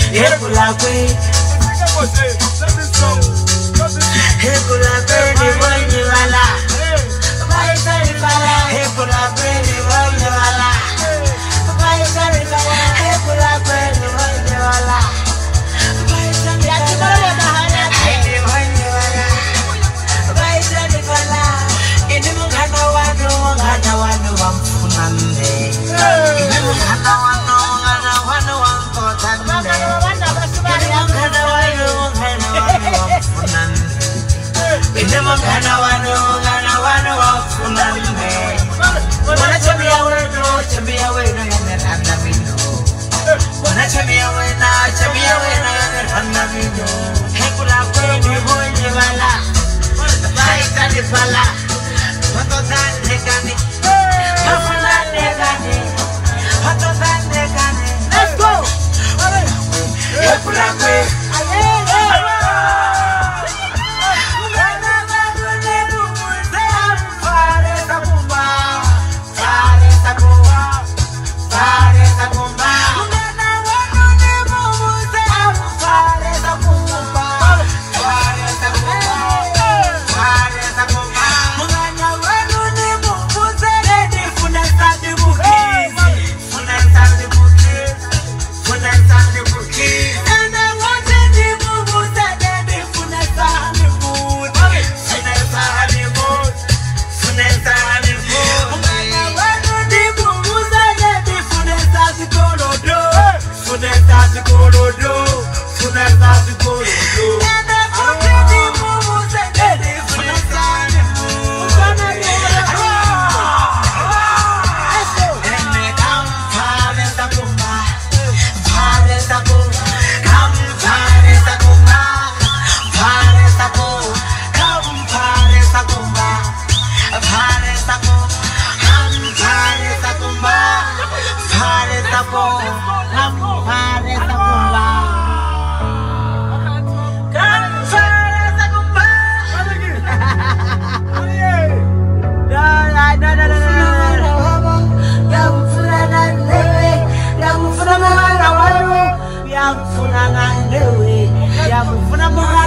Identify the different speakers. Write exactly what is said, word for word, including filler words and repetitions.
Speaker 1: Hebula kwe. Hebula kwe ni wani wala. Hebula kwe ni wani wala. Hebula kwe ni wani wala. Ini mungkana wanu, mungkana wanu wamfunande. Ini mungkana wanu, mungkana wanu wamkotande. Ini mungkana wanu, mungkana wanu wamfunande. Ini mungkana wanu, mungkana wanu wamfunande. Wana chambia wenu, chambia wenu yanerana mino. Wana chambia wena, chambia wena yanerana mino. Hekula kweni mwenye wala. Baita ni pala. Hato zande gani, hafulande gani, hato zande gani. Let's go. Hebula kwe. Funana,